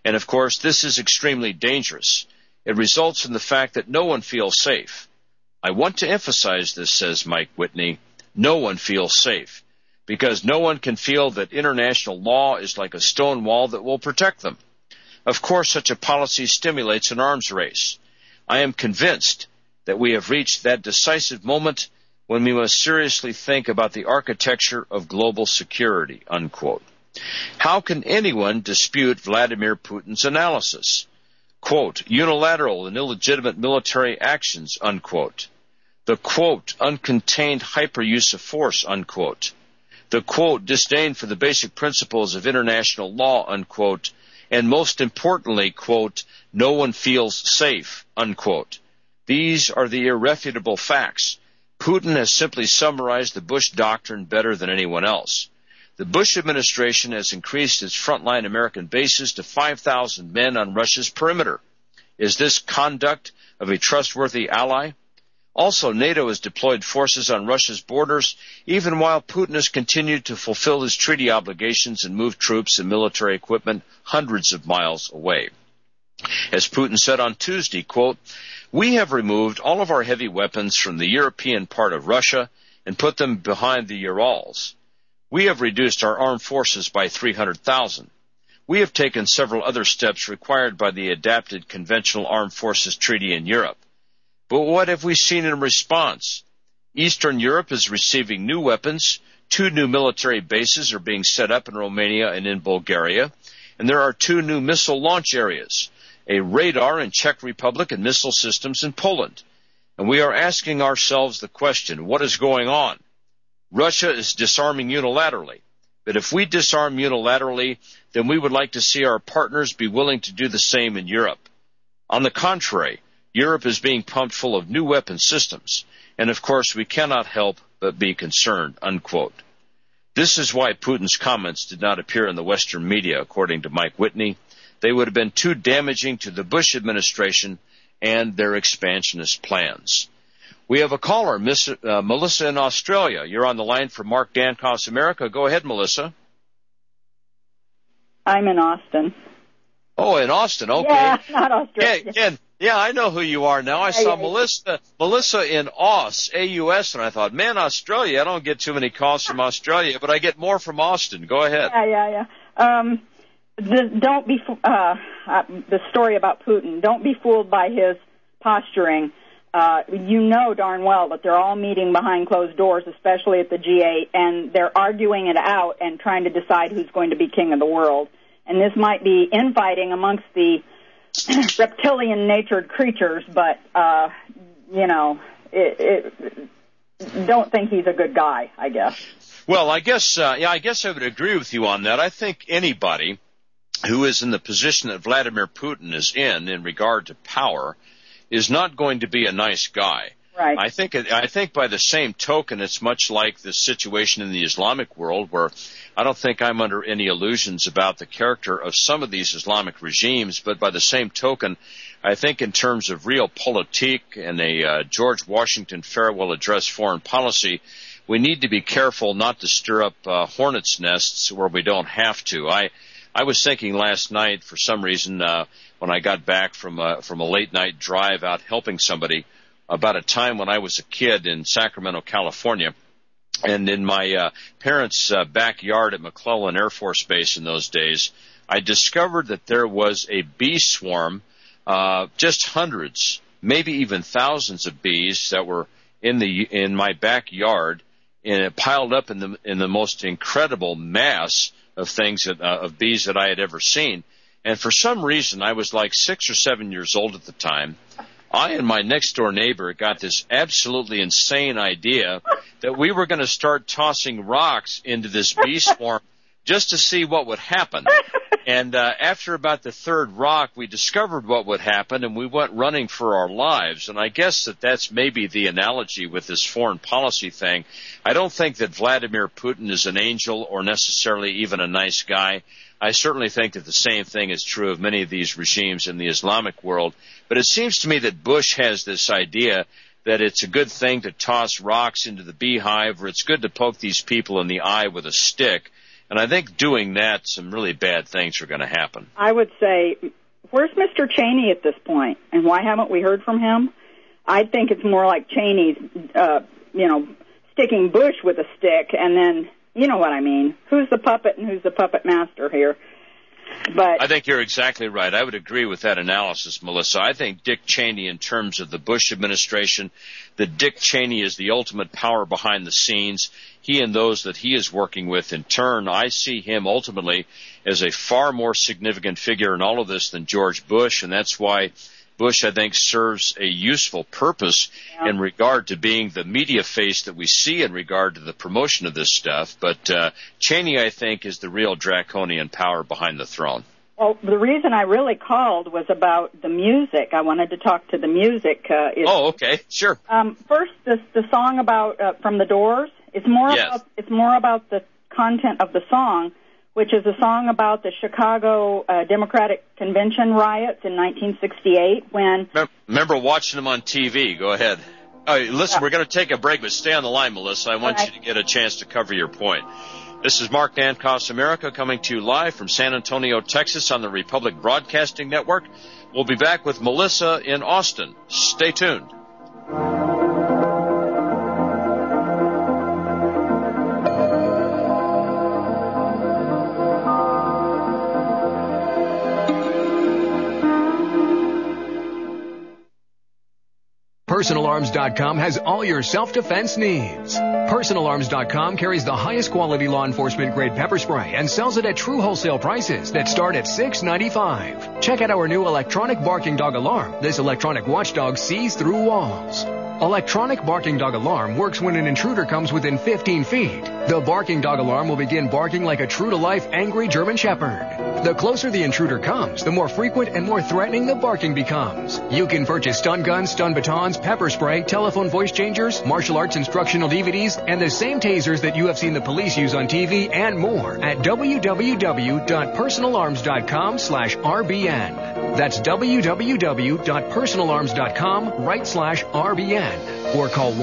And, of course, this is extremely dangerous. It results in the fact that no one feels safe. I want to emphasize this, says Mike Whitney, no one feels safe, because no one can feel that international law is like a stone wall that will protect them. Of course, such a policy stimulates an arms race. I am convinced that we have reached that decisive moment when we must seriously think about the architecture of global security, unquote. How can anyone dispute Vladimir Putin's analysis? Quote, unilateral and illegitimate military actions, unquote. The, quote, uncontained hyperuse of force, unquote. The, quote, disdain for the basic principles of international law, unquote. And most importantly, quote, no one feels safe, unquote. These are the irrefutable facts. Putin has simply summarized the Bush doctrine better than anyone else. The Bush administration has increased its frontline American bases to 5,000 men on Russia's perimeter. Is this conduct of a trustworthy ally? Also, NATO has deployed forces on Russia's borders, even while Putin has continued to fulfill his treaty obligations and move troops and military equipment hundreds of miles away. As Putin said on Tuesday, quote, we have removed all of our heavy weapons from the European part of Russia and put them behind the Urals. We have reduced our armed forces by 300,000. We have taken several other steps required by the adapted Conventional Armed Forces Treaty in Europe. But what have we seen in response? Eastern Europe is receiving new weapons, 2 new military bases are being set up in Romania and in Bulgaria, and there are 2 new missile launch areas, a radar in Czech Republic and missile systems in Poland. And we are asking ourselves the question, what is going on? Russia is disarming unilaterally. But if we disarm unilaterally, then we would like to see our partners be willing to do the same in Europe. On the contrary, Europe is being pumped full of new weapon systems, and of course we cannot help but be concerned, unquote. This is why Putin's comments did not appear in the Western media, according to Mike Whitney. They would have been too damaging to the Bush administration and their expansionist plans. We have a caller, Melissa in Australia. You're on the line for Mark Dankoff's America. Go ahead, Melissa. I'm in Austin. Oh, in Austin. Okay. Yeah, not Australia. Yeah, I know who you are now. I saw Melissa in Aus, A-U-S, and I thought, man, Australia, I don't get too many calls from Australia, but I get more from Austin. Go ahead. Yeah. The story about Putin, don't be fooled by his posturing. You know darn well that they're all meeting behind closed doors, especially at the G8, and they're arguing it out and trying to decide who's going to be king of the world. And this might be infighting amongst the reptilian-natured creatures, but, don't think he's a good guy, I guess. Well, I guess I would agree with you on that. I think anybody who is in the position that Vladimir Putin is in regard to power is not going to be a nice guy. Right. I think by the same token, it's much like the situation in the Islamic world where I don't think I'm under any illusions about the character of some of these Islamic regimes, but by the same token, I think in terms of realpolitik and a George Washington farewell address foreign policy, we need to be careful not to stir up hornet's nests where we don't have to. I was thinking last night, for some reason, when I got back from a late night drive out helping somebody, about a time when I was a kid in Sacramento, California, and in my parents' backyard at McClellan Air Force Base in those days, I discovered that there was a bee swarm, just hundreds, maybe even thousands of bees that were in my backyard, and it piled up in the most incredible mass of things of bees that I had ever seen. And for some reason, I was like 6 or 7 years old at the time. I and my next door neighbor got this absolutely insane idea that we were going to start tossing rocks into this bee swarm just to see what would happen. And after about the third rock, we discovered what would happen, and we went running for our lives. And I guess that's maybe the analogy with this foreign policy thing. I don't think that Vladimir Putin is an angel or necessarily even a nice guy. I certainly think that the same thing is true of many of these regimes in the Islamic world. But it seems to me that Bush has this idea that it's a good thing to toss rocks into the beehive, or it's good to poke these people in the eye with a stick. And I think doing that, some really bad things are going to happen. I would say, where's Mr. Cheney at this point, and why haven't we heard from him? I think it's more like Cheney's, sticking Bush with a stick, and then, you know what I mean. Who's the puppet and who's the puppet master here? But I think you're exactly right. I would agree with that analysis, Melissa. I think Dick Cheney, in terms of the Bush administration, that Dick Cheney is the ultimate power behind the scenes. He and those that he is working with, in turn, I see him ultimately as a far more significant figure in all of this than George Bush, and that's why Bush, I think, serves a useful purpose in regard to being the media face that we see in regard to the promotion of this stuff. But Cheney, I think, is the real draconian power behind the throne. Well, the reason I really called was about the music. I wanted to talk to the music. Okay, sure. First, the song about from the Doors. It's more about the content of the song, which is a song about the Chicago Democratic Convention riots in 1968 when... Remember watching them on TV. Go ahead. Listen, we're going to take a break, but stay on the line, Melissa. I want you to get a chance to cover your point. This is Mark Dankoff's America coming to you live from San Antonio, Texas on the Republic Broadcasting Network. We'll be back with Melissa in Austin. Stay tuned. PersonalArms.com has all your self-defense needs. PersonalArms.com carries the highest quality law enforcement grade pepper spray and sells it at true wholesale prices that start at $6.95. Check out our new electronic barking dog alarm. This electronic watchdog sees through walls. Electronic barking dog alarm works when an intruder comes within 15 feet. The barking dog alarm will begin barking like a true-to-life angry German Shepherd. The closer the intruder comes, the more frequent and more threatening the barking becomes. You can purchase stun guns, stun batons, pepper spray, telephone voice changers, martial arts instructional DVDs, and the same tasers that you have seen the police use on TV and more at www.personalarms.com/RBN. That's www.personalarms.com/RBN or call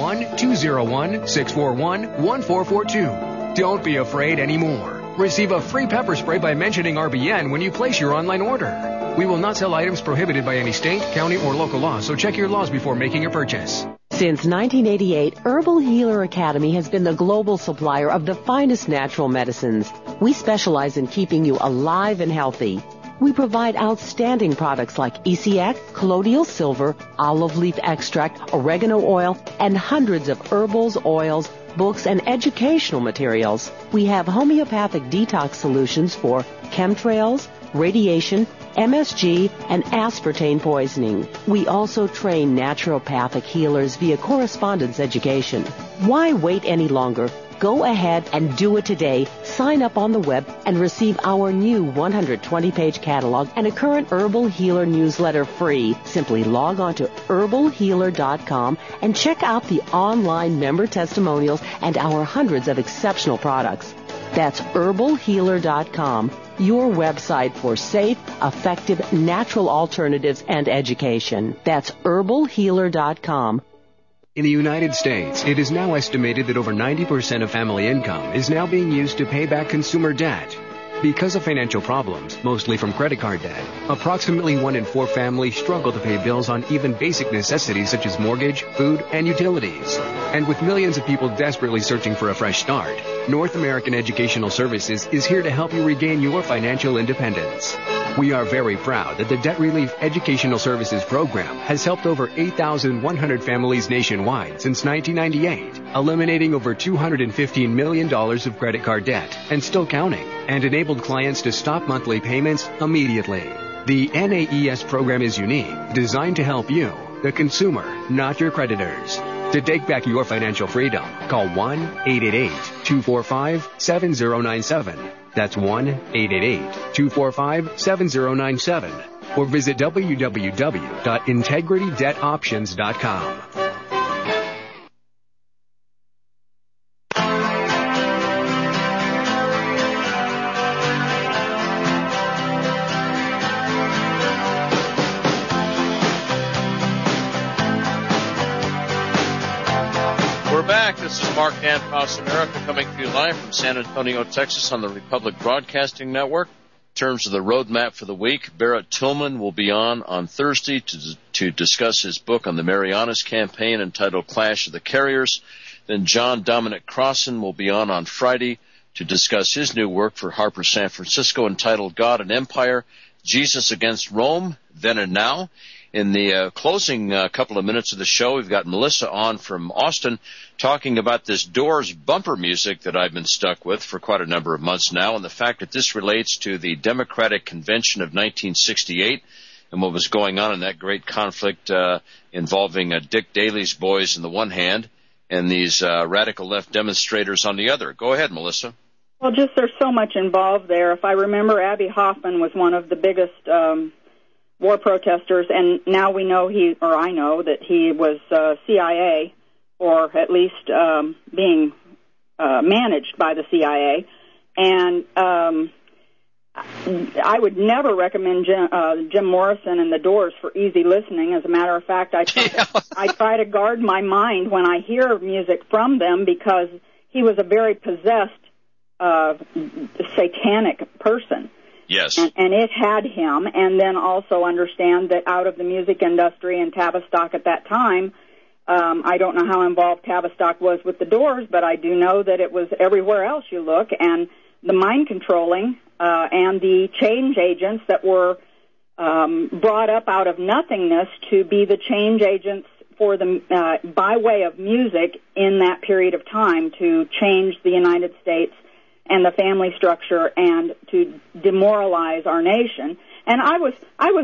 1-201-641-1442. Don't be afraid anymore. Receive a free pepper spray by mentioning RBN when you place your online order. We will not sell items prohibited by any state, county, or local law, so check your laws before making a purchase. Since 1988, Herbal Healer Academy has been the global supplier of the finest natural medicines. We specialize in keeping you alive and healthy. We provide outstanding products like ECX, colloidal silver, olive leaf extract, oregano oil, and hundreds of herbals, oils, books, and educational materials. We have homeopathic detox solutions for chemtrails, radiation, MSG, and aspartame poisoning. We also train naturopathic healers via correspondence education. Why wait any longer? Go ahead and do it today. Sign up on the web and receive our new 120-page catalog and a current Herbal Healer newsletter free. Simply log on to herbalhealer.com and check out the online member testimonials and our hundreds of exceptional products. That's herbalhealer.com, your website for safe, effective, natural alternatives and education. That's herbalhealer.com. In the United States, it is now estimated that over 90% of family income is now being used to pay back consumer debt. Because of financial problems, mostly from credit card debt, approximately 1 in 4 families struggle to pay bills on even basic necessities such as mortgage, food, and utilities. And with millions of people desperately searching for a fresh start, North American Educational Services is here to help you regain your financial independence. We are very proud that the Debt Relief Educational Services Program has helped over 8,100 families nationwide since 1998, eliminating over $215 million of credit card debt and still counting, and enabled clients to stop monthly payments immediately. The NAES program is unique, designed to help you, the consumer, not your creditors. To take back your financial freedom, call 1-888-245-7097. That's 1-888-245-7097. Or visit www.integritydebtoptions.com. This is Mark Danfoss, America, coming to you live from San Antonio, Texas on the Republic Broadcasting Network. In terms of the roadmap for the week, Barrett Tillman will be on Thursday to discuss his book on the Marianas Campaign entitled Clash of the Carriers. Then John Dominic Crossan will be on Friday to discuss his new work for Harper San Francisco entitled God and Empire, Jesus Against Rome, Then and Now. In the closing couple of minutes of the show, we've got Melissa on from Austin talking about this Doors bumper music that I've been stuck with for quite a number of months now, and the fact that this relates to the Democratic Convention of 1968 and what was going on in that great conflict involving Dick Daley's boys on the one hand and these radical left demonstrators on the other. Go ahead, Melissa. Well, just there's so much involved there. If I remember, Abby Hoffman was one of the biggest war protesters, and now we know I know that he was CIA, or at least being managed by the CIA. And I would never recommend Jim Morrison and the Doors for easy listening. As a matter of fact, I try to guard my mind when I hear music from them, because he was a very possessed, satanic person. Yes. And it had him, and then also understand that out of the music industry and Tavistock at that time, I don't know how involved Tavistock was with the Doors, but I do know that it was everywhere else you look, and the mind controlling and the change agents that were brought up out of nothingness to be the change agents for the by way of music in that period of time to change the United States and the family structure, and to demoralize our nation. And I was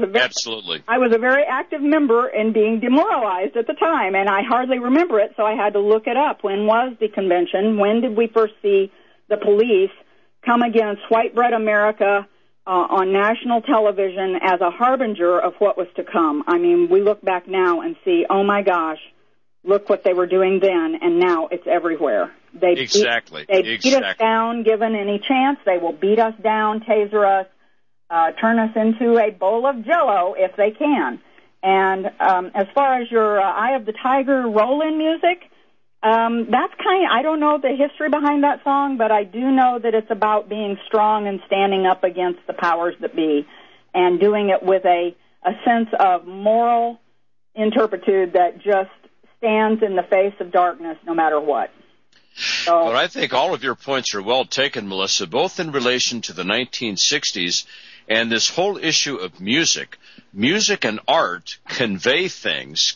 a very active member in being demoralized at the time, and I hardly remember it, so I had to look it up. When was the convention? When did we first see the police come against white bread America on national television as a harbinger of what was to come? I mean, we look back now and see, oh my gosh, look what they were doing then, and now it's everywhere. They beat us down, given any chance. They will beat us down, taser us, turn us into a bowl of Jell-O if they can. And as far as your Eye of the Tiger roll-in music, that's I don't know the history behind that song, but I do know that it's about being strong and standing up against the powers that be, and doing it with a sense of moral interpretude that just stands in the face of darkness no matter what. So, well, I think all of your points are well taken, Melissa, both in relation to the 1960s and this whole issue of music. Music and art convey things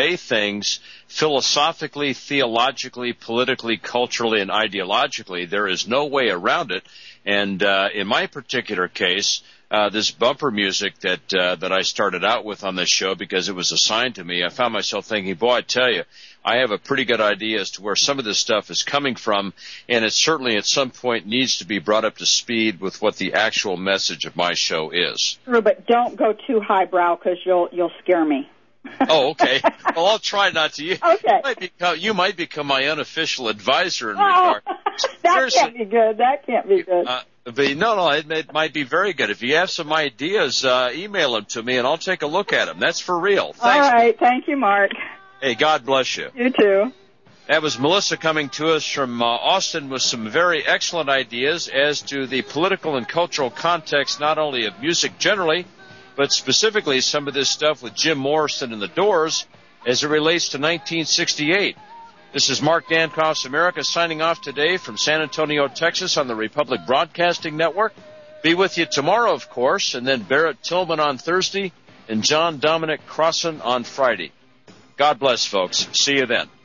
philosophically, theologically, politically, culturally, and ideologically. There is no way around it. And in my particular case, this bumper music that I started out with on this show, because it was assigned to me, I found myself thinking, boy, I tell you, I have a pretty good idea as to where some of this stuff is coming from, and it certainly at some point needs to be brought up to speed with what the actual message of my show is. True, but don't go too highbrow, because you'll scare me. Oh, okay. Well, I'll try not to. Okay. You might become my unofficial advisor in regard. That can't be good. That can't be good. But no, it might be very good. If you have some ideas, email them to me, and I'll take a look at them. That's for real. Thanks. All right. Thank you, Mark. Hey, God bless you. You too. That was Melissa coming to us from Austin with some very excellent ideas as to the political and cultural context, not only of music generally, but specifically some of this stuff with Jim Morrison and the Doors as it relates to 1968. This is Mark Danfoss, America, signing off today from San Antonio, Texas on the Republic Broadcasting Network. Be with you tomorrow, of course, and then Barrett Tillman on Thursday and John Dominic Crossan on Friday. God bless, folks. See you then.